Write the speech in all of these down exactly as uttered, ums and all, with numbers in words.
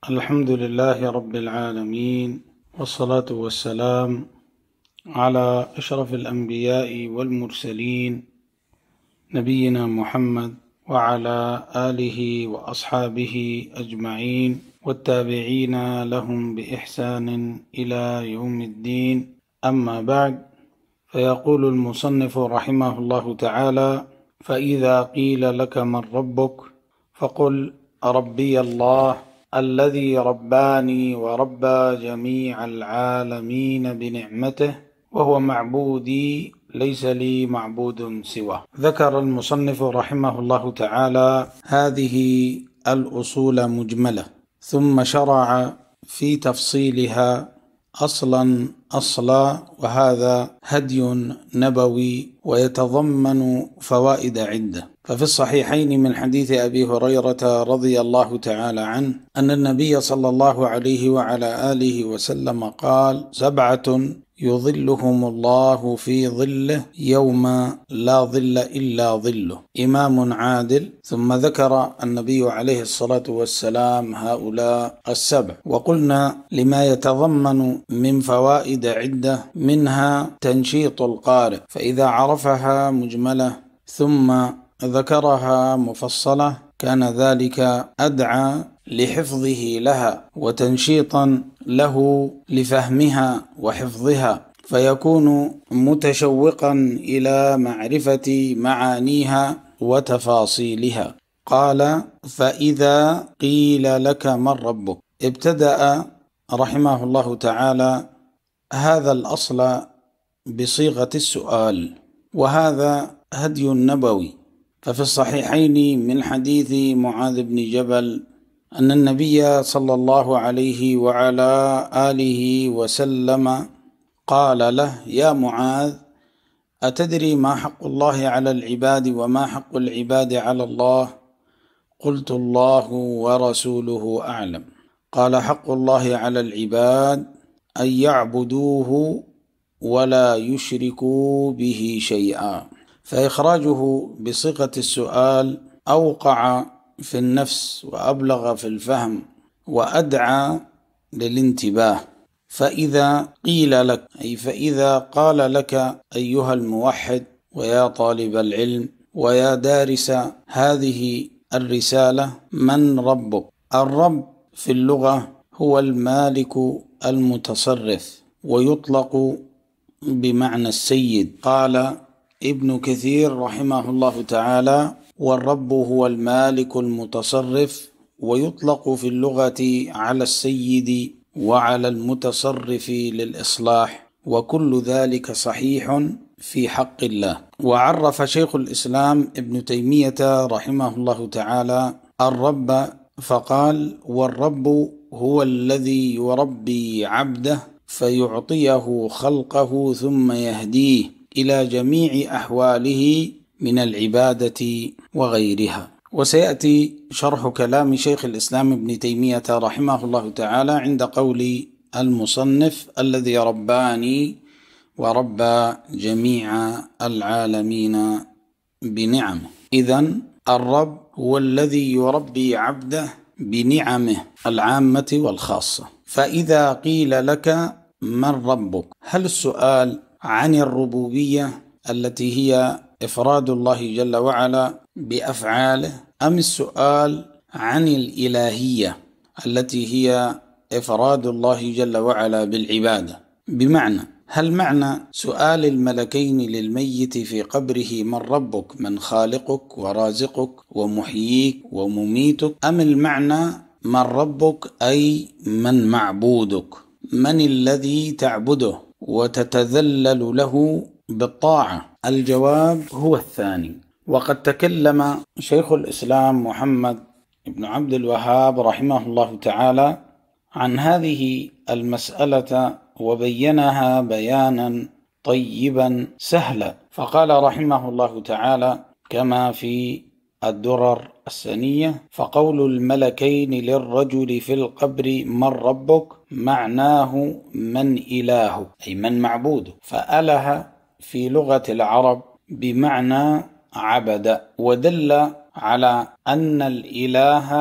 الحمد لله رب العالمين، والصلاة والسلام على أشرف الأنبياء والمرسلين نبينا محمد وعلى آله وأصحابه أجمعين والتابعين لهم بإحسان إلى يوم الدين. أما بعد، فيقول المصنف رحمه الله تعالى: فإذا قيل لك من ربك فقل ربي الله الذي رباني وربى جميع العالمين بنعمته، وهو معبودي ليس لي معبود سواه. ذكر المصنف رحمه الله تعالى هذه الأصول مجملة، ثم شرع في تفصيلها أصلا أصلا، وهذا هدي نبوي ويتضمن فوائد عدة. ففي الصحيحين من حديث أبي هريرة رضي الله تعالى عنه أن النبي صلى الله عليه وعلى آله وسلم قال: سبعة يظلهم الله في ظله يوم لا ظل إلا ظله: إمام عادل. ثم ذكر النبي عليه الصلاة والسلام هؤلاء السبع، وقلنا لما يتضمن من فوائد عدة، منها تنشيط القارئ، فإذا عرفها مجملة ثم ذكرها مفصلة كان ذلك أدعى لحفظه لها وتنشيطا له لفهمها وحفظها، فيكون متشوقا إلى معرفة معانيها وتفاصيلها. قال: فإذا قيل لك من ربك. ابتدأ رحمه الله تعالى هذا الأصل بصيغة السؤال، وهذا هدي نبوي. ففي الصحيحين من حديث معاذ بن جبل أن النبي صلى الله عليه وعلى آله وسلم قال له: يا معاذ، أتدري ما حق الله على العباد وما حق العباد على الله؟ قلت: الله ورسوله أعلم. قال: حق الله على العباد أن يعبدوه ولا يشركوا به شيئا. فإخراجه بصيغة السؤال أوقع في النفس وأبلغ في الفهم وأدعى للانتباه. فإذا قيل لك، أي فإذا قال لك أيها الموحد ويا طالب العلم ويا دارس هذه الرسالة: من ربك؟ الرب في اللغة هو المالك المتصرف، ويطلق بمعنى السيد. قال ابن كثير رحمه الله تعالى: والرب هو المالك المتصرف، ويطلق في اللغة على السيد وعلى المتصرف للإصلاح، وكل ذلك صحيح في حق الله. وعرف شيخ الإسلام ابن تيمية رحمه الله تعالى الرب فقال: والرب هو الذي يربي عبده فيعطيه خلقه ثم يهديه إلى جميع أحواله من العبادة وغيرها. وسيأتي شرح كلام شيخ الإسلام ابن تيمية رحمه الله تعالى عند قول المصنف: الذي رباني وربى جميع العالمين بنعمه. إذن الرب هو الذي يربي عبده بنعمه العامة والخاصة. فإذا قيل لك من ربك، هل السؤال عن الربوبية التي هي إفراد الله جل وعلا بأفعاله، أم السؤال عن الإلهية التي هي إفراد الله جل وعلا بالعبادة؟ بمعنى، هل معنى سؤال الملكين للميت في قبره: من ربك؟ من خالقك ورازقك ومحييك ومميتك؟ أم المعنى من ربك أي من معبودك؟ من الذي تعبده وتتذلل له بالطاعة؟ الجواب هو الثاني. وقد تكلم شيخ الإسلام محمد بن عبد الوهاب رحمه الله تعالى عن هذه المسألة وبينها بيانا طيبا سهلا، فقال رحمه الله تعالى كما في الدرر السنية: فقول الملكين للرجل في القبر: من ربك؟ معناه من إله، أي من معبوده. فأله في لغة العرب بمعنى عبد، ودل على أن الإله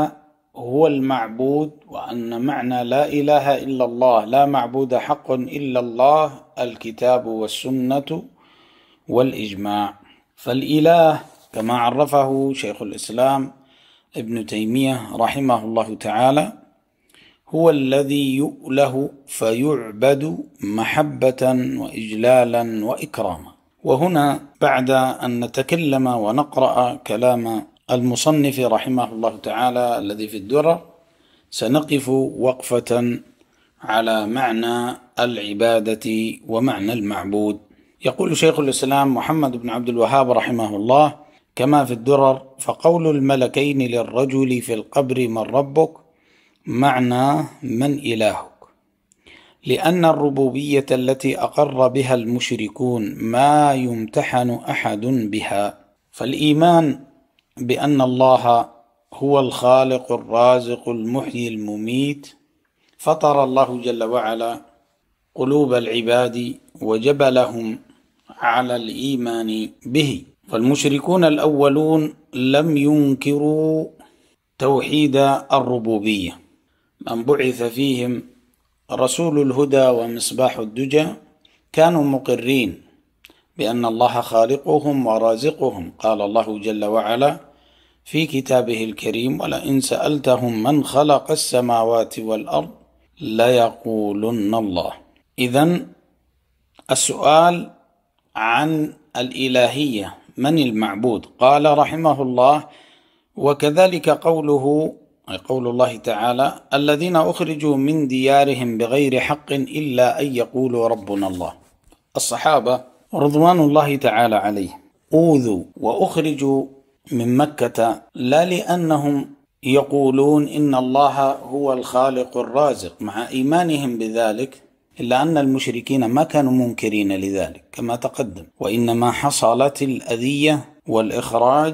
هو المعبود، وأن معنى لا إله إلا الله لا معبود حق إلا الله الكتاب والسنة والإجماع. فالإله كما عرفه شيخ الإسلام ابن تيمية رحمه الله تعالى هو الذي يؤله فيعبد محبة وإجلالا وإكراما. وهنا بعد أن نتكلم ونقرأ كلام المصنف رحمه الله تعالى الذي في الدرر، سنقف وقفة على معنى العبادة ومعنى المعبود. يقول شيخ الإسلام محمد بن عبد الوهاب رحمه الله كما في الدرر: فقول الملكين للرجل في القبر من ربك معنى من إلهك، لأن الربوبية التي أقر بها المشركون ما يمتحن أحد بها. فالإيمان بأن الله هو الخالق الرازق المحيي المميت فطر الله جل وعلا قلوب العباد وجبلهم على الإيمان به. فالمشركون الأولون لم ينكروا توحيد الربوبية، من بعث فيهم رسول الهدى ومصباح الدجى كانوا مقرين بأن الله خالقهم ورازقهم. قال الله جل وعلا في كتابه الكريم: ولئن سألتهم من خلق السماوات والأرض ليقولن الله. إذن السؤال عن الإلهية، من المعبود؟ قال رحمه الله: وكذلك قوله، أي قول الله تعالى: الذين أخرجوا من ديارهم بغير حق إلا أن يقولوا ربنا الله. الصحابة رضوان الله تعالى عليهم أوذوا وأخرجوا من مكة لا لأنهم يقولون إن الله هو الخالق الرازق مع إيمانهم بذلك، إلا أن المشركين ما كانوا منكرين لذلك كما تقدم، وإنما حصلت الأذية والإخراج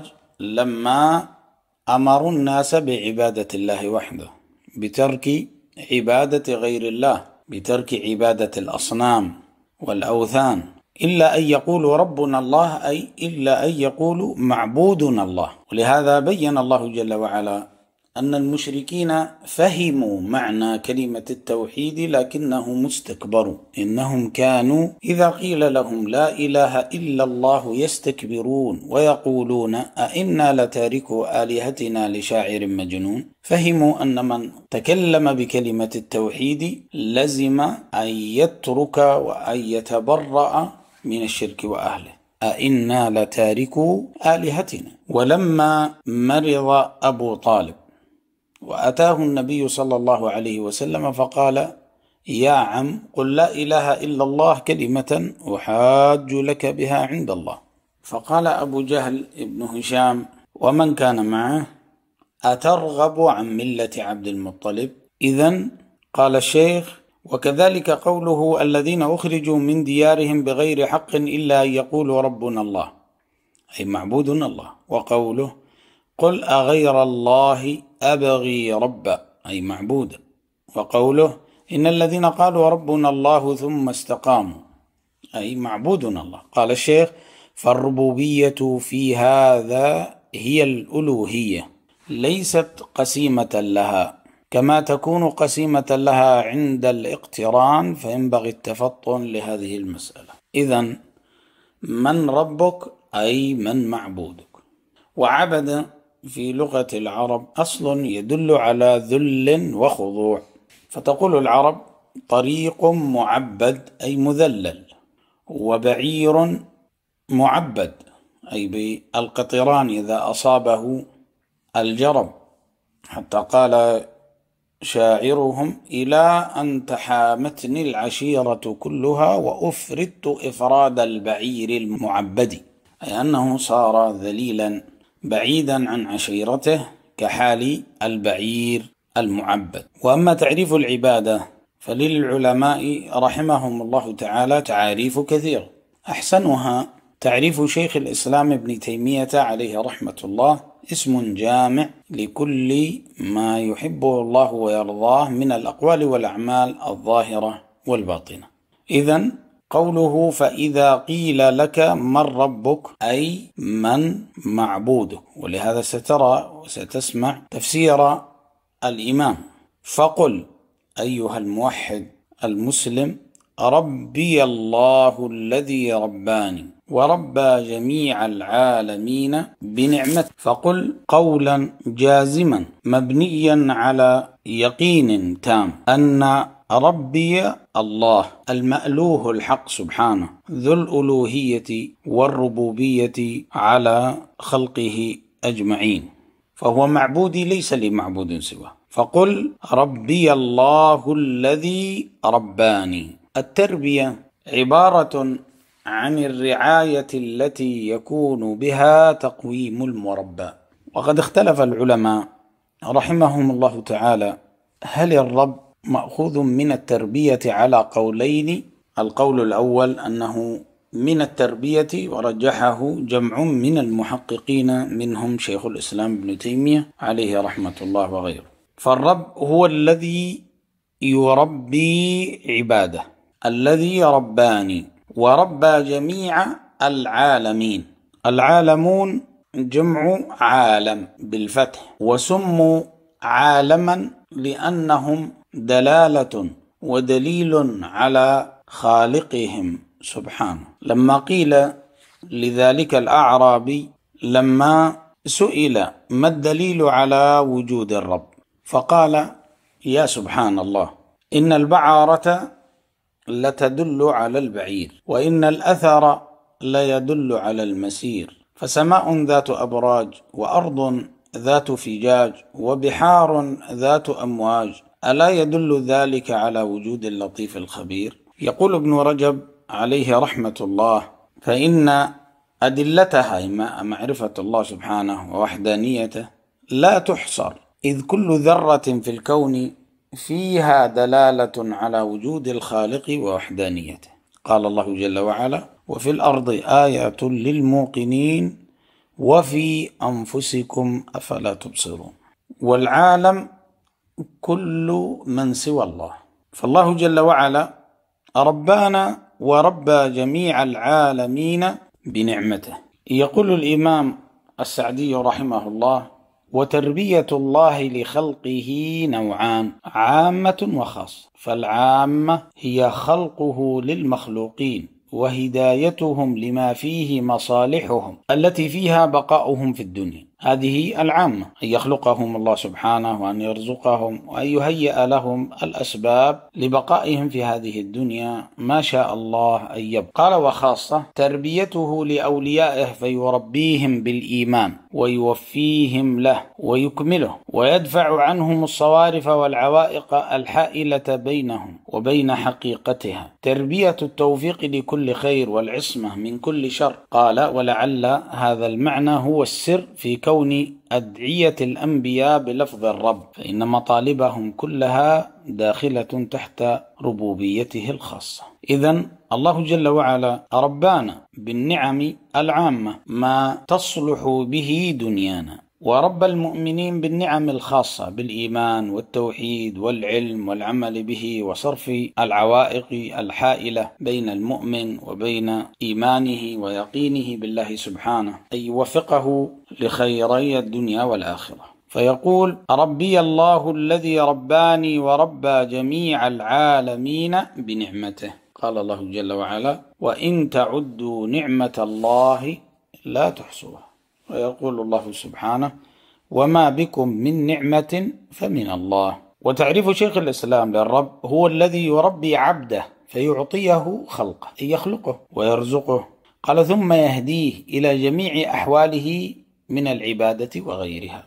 لما أمروا الناس بعبادة الله وحده، بترك عبادة غير الله، بترك عبادة الأصنام والأوثان. إلا أن يقولوا ربنا الله، أي إلا أن يقولوا معبودنا الله. ولهذا بين الله جل وعلا أن المشركين فهموا معنى كلمة التوحيد لكنهم استكبروا، إنهم كانوا إذا قيل لهم لا إله إلا الله يستكبرون ويقولون أئنا لتاركو آلهتنا لشاعر مجنون. فهموا أن من تكلم بكلمة التوحيد لزم أن يترك وأن يتبرأ من الشرك وأهله. أئنا لتاركو آلهتنا. ولما مرض أبو طالب وأتاه النبي صلى الله عليه وسلم فقال: يا عم قل لا إله إلا الله كلمة أحاج لك بها عند الله. فقال أبو جهل ابن هشام ومن كان معه: أترغب عن ملة عبد المطلب؟ إذن قال الشيخ: وكذلك قوله: الذين أخرجوا من ديارهم بغير حق إلا أن يقولوا ربنا الله، أي معبودنا الله. وقوله: قل أغير الله أبغي ربا، أي معبودا. وقوله: إن الذين قالوا ربنا الله ثم استقاموا، أي معبودنا الله. قال الشيخ: فالربوبية في هذا هي الألوهية، ليست قسيمة لها كما تكون قسيمة لها عند الاقتران، فينبغي التفطن لهذه المسألة. إذن من ربك؟ أي من معبودك. وعبد في لغة العرب أصل يدل على ذل وخضوع، فتقول العرب: طريق معبد، أي مذلل، وبعير معبد، أي بالقطران إذا أصابه الجرب، حتى قال شاعرهم: إلى أن تحامتني العشيرة كلها وأفردت إفراد البعير المعبد، أي أنه صار ذليلا بعيدا عن عشيرته كحال البعير المعبد. وأما تعريف العبادة فللعلماء رحمهم الله تعالى تعاريف كثيرة، أحسنها تعريف شيخ الإسلام ابن تيمية عليه رحمة الله: اسم جامع لكل ما يحبه الله ويرضاه من الأقوال والأعمال الظاهرة والباطنة. إذن قوله: فإذا قيل لك من ربك، أي من معبودك. ولهذا سترى وستسمع تفسير الإمام، فقل أيها الموحد المسلم: ربي الله الذي رباني وربى جميع العالمين بنعمته. فقل قولا جازما مبنيا على يقين تام أن ربي الله المألوه الحق سبحانه ذو الألوهية والربوبية على خلقه أجمعين، فهو معبودي ليس لي معبود سواه. فقل ربي الله الذي رباني. التربية عبارة عن الرعاية التي يكون بها تقويم المربى. وقد اختلف العلماء رحمهم الله تعالى هل الرب مأخوذ من التربية على قولين. القول الأول أنه من التربية، ورجحه جمع من المحققين منهم شيخ الإسلام ابن تيمية عليه رحمة الله وغيره. فالرب هو الذي يربي عباده، الذي رباني وربى جميع العالمين. العالمون جمع عالم بالفتح، وسموا عالما لأنهم دلالة ودليل على خالقهم سبحانه. لما قيل لذلك الأعرابي لما سئل ما الدليل على وجود الرب، فقال: يا سبحان الله، إن البعارة لتدل على البعير، وإن الأثر ليدل على المسير، فسماء ذات أبراج، وأرض ذات فجاج، وبحار ذات أمواج، ألا يدل ذلك على وجود اللطيف الخبير؟ يقول ابن رجب عليه رحمة الله: فإن أدلتها معرفة الله سبحانه ووحدانيته لا تحصر، إذ كل ذرة في الكون فيها دلالة على وجود الخالق ووحدانيته. قال الله جل وعلا: وفي الأرض آيات للموقنين وفي أنفسكم أفلا تبصرون. والعالم كل من سوى الله. فالله جل وعلا ربانا وربى جميع العالمين بنعمته. يقول الإمام السعدي رحمه الله: وتربية الله لخلقه نوعان: عامة وخاصة. فالعامة هي خلقه للمخلوقين وهدايتهم لما فيه مصالحهم التي فيها بقاؤهم في الدنيا، هذه العامة، أن يخلقهم الله سبحانه وأن يرزقهم وأن يهيئ لهم الأسباب لبقائهم في هذه الدنيا ما شاء الله أن يبقى. قال: وخاصة تربيته لأوليائه فيربيهم بالإيمان ويوفيهم له ويكمله ويدفع عنهم الصوارف والعوائق الحائلة بينهم وبين حقيقتها، تربية التوفيق لكل خير والعصمة من كل شر. قال: ولعل هذا المعنى هو السر في كون أدعية الأنبياء بلفظ الرب، فإن مطالبهم كلها داخلة تحت ربوبيته الخاصة. إذن الله جل وعلا ربانا بالنعم العامة ما تصلح به دنيانا، ورب المؤمنين بالنعم الخاصة بالإيمان والتوحيد والعلم والعمل به وصرف العوائق الحائلة بين المؤمن وبين إيمانه ويقينه بالله سبحانه، أي يوفقه لخيري الدنيا والآخرة. فيقول: ربي الله الذي رباني وربى جميع العالمين بنعمته. قال الله جل وعلا: وإن تعدوا نعمة الله لا تحصوها. ويقول الله سبحانه: وما بكم من نعمة فمن الله. وتعريف شيخ الإسلام للرب هو الذي يربي عبده فيعطيه خلقه، أي يخلقه ويرزقه. قال: ثم يهديه إلى جميع أحواله من العبادة وغيرها،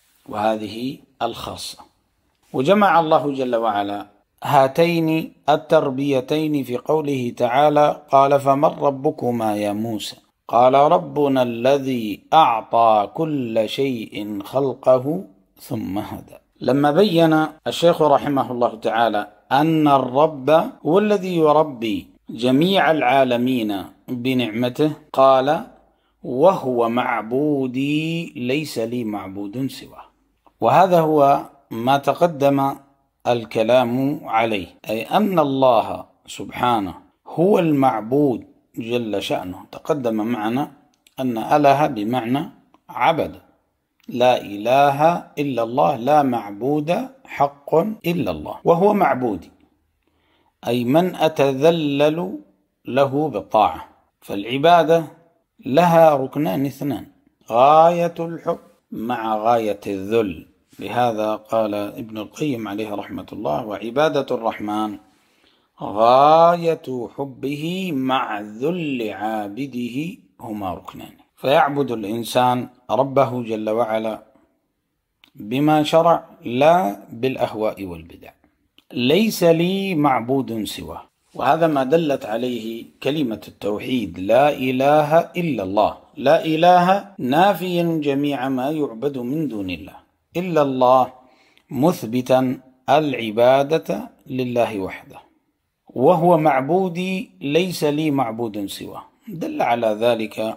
وهذه الخاصة. وجمع الله جل وعلا هاتين التربيتين في قوله تعالى: قال: فمن ربكما يا موسى؟ قال: ربنا الذي أعطى كل شيء خلقه ثم هدى. لما بين الشيخ رحمه الله تعالى أن الرب هو الذي يربي جميع العالمين بنعمته، قال: وهو معبودي ليس لي معبود سواه. وهذا هو ما تقدم الكلام عليه، أي أن الله سبحانه هو المعبود جل شأنه. تقدم معنا أن أله بمعنى عبد، لا إله إلا الله، لا معبود حق إلا الله، وهو معبودي، أي من أتذلل له بالطاعة. فالعبادة لها ركنان اثنان: غاية الحب مع غاية الذل. لهذا قال ابن القيم عليه رحمة الله: وعبادة الرحمن غاية حبه مع ذل عابده هما ركنان. فيعبد الإنسان ربه جل وعلا بما شرع، لا بالأهواء والبدع. ليس لي معبود سواه، وهذا ما دلت عليه كلمة التوحيد: لا إله إلا الله. لا إله نافيا جميع ما يعبد من دون الله، إلا الله مثبتا العبادة لله وحده، وهو معبودي ليس لي معبود سواه. دل على ذلك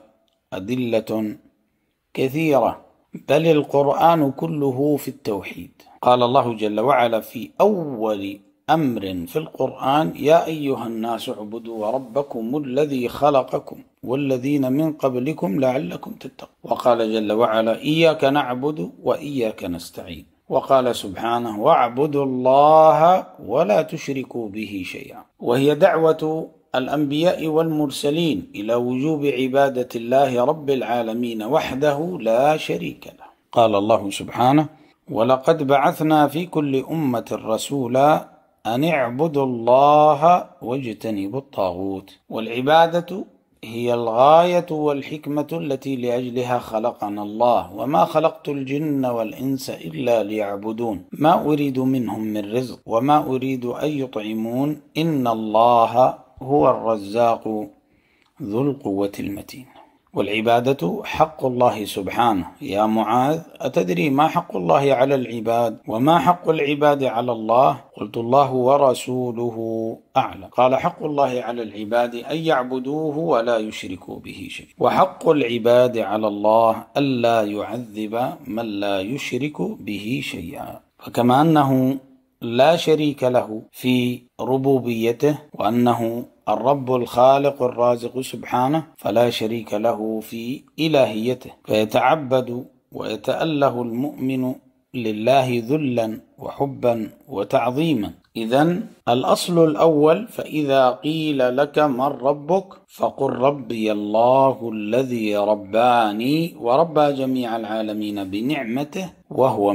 أدلة كثيرة، بل القرآن كله في التوحيد. قال الله جل وعلا في أول أمر في القرآن: يا أيها الناس اعبدوا ربكم الذي خلقكم والذين من قبلكم لعلكم تتقون. وقال جل وعلا: إياك نعبد وإياك نستعين. وقال سبحانه: واعبدوا الله ولا تشركوا به شيئا. وهي دعوة الأنبياء والمرسلين إلى وجوب عبادة الله رب العالمين وحده لا شريك له. قال الله سبحانه: ولقد بعثنا في كل أمة رسولا أن اعبدوا الله واجتنبوا الطاغوت. والعبادة هي الغاية والحكمة التي لأجلها خلقنا الله: وما خلقت الجن والإنس إلا ليعبدون ما أريد منهم من رزق وما أريد أن يطعمون إن الله هو الرزاق ذو القوة المتين. والعبادة حق الله سبحانه. يا معاذ، أتدري ما حق الله على العباد وما حق العباد على الله؟ قلت: الله ورسوله أعلم. قال: حق الله على العباد أن يعبدوه ولا يشركوا به شيء، وحق العباد على الله ألا يعذب من لا يشرك به شيئا. فكما أنه لا شريك له في ربوبيته، وأنه الرب الخالق الرازق سبحانه، فلا شريك له في إلهيته، فيتعبد ويتأله المؤمن لله ذلا وحبا وتعظيما. إذن الأصل الأول: فإذا قيل لك من ربك فقل ربي الله الذي رباني وربى جميع العالمين بنعمته وهو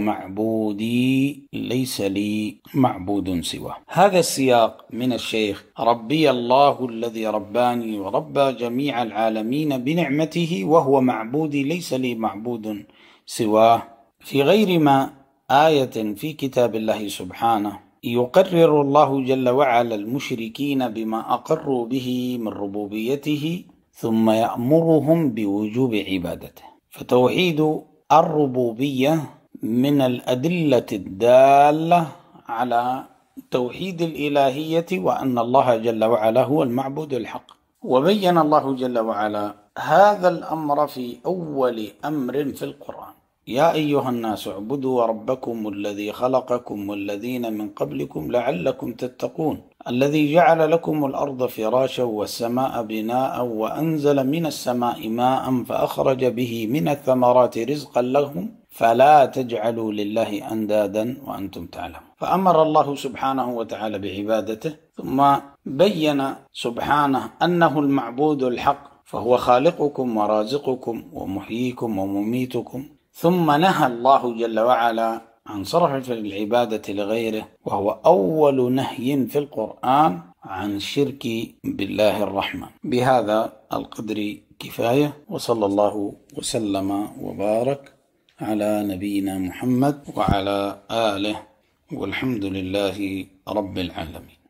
معبودي ليس لي معبود سواه. هذا السياق من الشيخ: ربي الله الذي رباني وربى جميع العالمين بنعمته وهو معبودي ليس لي معبود سواه، في غير ما آية في كتاب الله سبحانه يقرر الله جل وعلا المشركين بما أقروا به من ربوبيته، ثم يأمرهم بوجوب عبادته. فتوحيد الربوبية من الأدلة الدالة على توحيد الإلهية، وأن الله جل وعلا هو المعبود الحق. وبين الله جل وعلا هذا الأمر في أول أمر في القرآن: يا أيها الناس اعبدوا ربكم الذي خلقكم والذين من قبلكم لعلكم تتقون الذي جعل لكم الأرض فراشا والسماء بناء وأنزل من السماء ماء فأخرج به من الثمرات رزقا لهم فلا تجعلوا لله أندادا وأنتم تعلمون. فأمر الله سبحانه وتعالى بعبادته، ثم بين سبحانه أنه المعبود الحق، فهو خالقكم ورازقكم ومحييكم ومميتكم. ثم نهى الله جل وعلا عن صرف العبادة لغيره، وهو أول نهي في القرآن عن الشرك بالله الرحمن. بهذا القدر كفاية، وصلى الله وسلم وبارك على نبينا محمد وعلى آله، والحمد لله رب العالمين.